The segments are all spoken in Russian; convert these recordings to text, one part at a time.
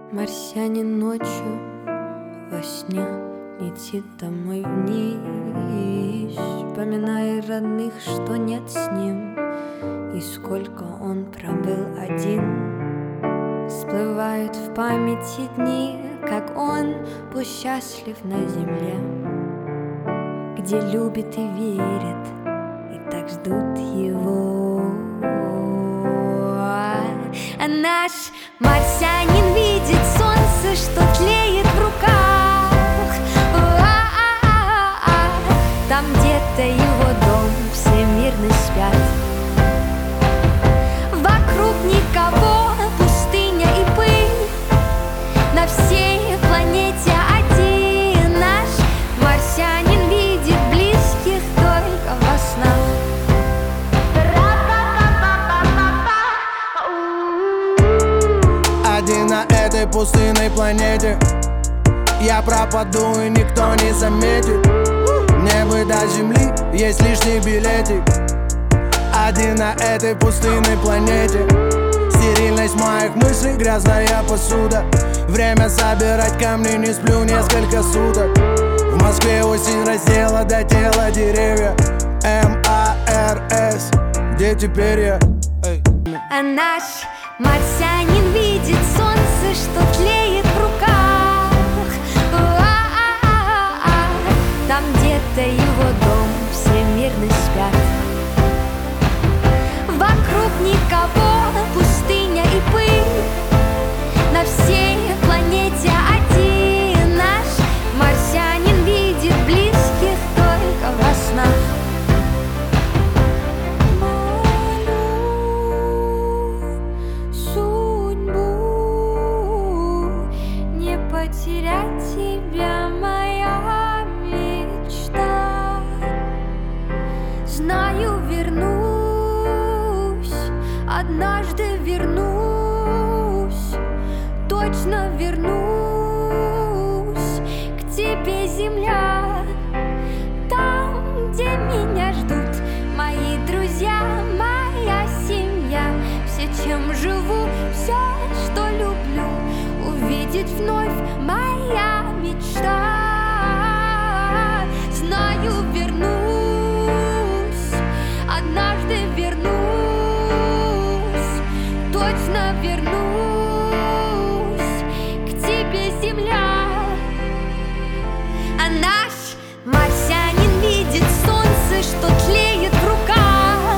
Марсианин ночью во сне летит домой вниз, вспоминая родных, что нет с ним, и сколько он пробыл один. Всплывают в памяти дни, как он был счастлив на земле, где любит и верит, и так ждут его. А наш марсианин видит солнце, что тлеет в руках. Там где-то его дом, все мирно спят. Вокруг никого, пустыня и пыль. На всей планете один наш марсианин видит близких только во снах. Один на этой пустынной планете я пропаду и никто не заметит. Мне бы до земли есть лишний билетик. Один на этой пустынной планете. Стерильность моих мыслей, грязная посуда. Время собирать камни, не сплю несколько суток. В Москве осень раздела до тела деревья. МАРС, где теперь я? А наш марсианин видит солнце, что тлеет в руках. Там где-то его дом, все мирно спят. Вокруг никого, пустыня и пыль. На всей планете один наш марсианин видит близких только во снах. Потерять тебя, моя мечта. Знаю, вернусь, однажды вернусь, точно вернусь к тебе, земля. Там, где меня ждут мои друзья, моя семья. Все, чем живу, все, что люблю, увидеть вновь моя мечта. Знаю, вернусь, однажды вернусь, точно вернусь к тебе, земля. А наш марсианин видит солнце, что тлеет в руках.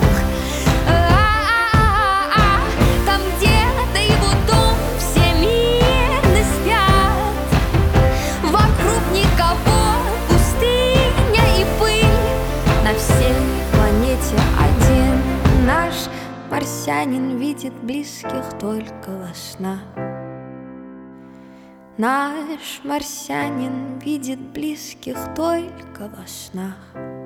Там где-то его дом, все мирно спят. Вокруг никого, пустыня и пыль. На всей планете один наш марсианин видит близких только во снах. Наш марсианин видит близких только во снах.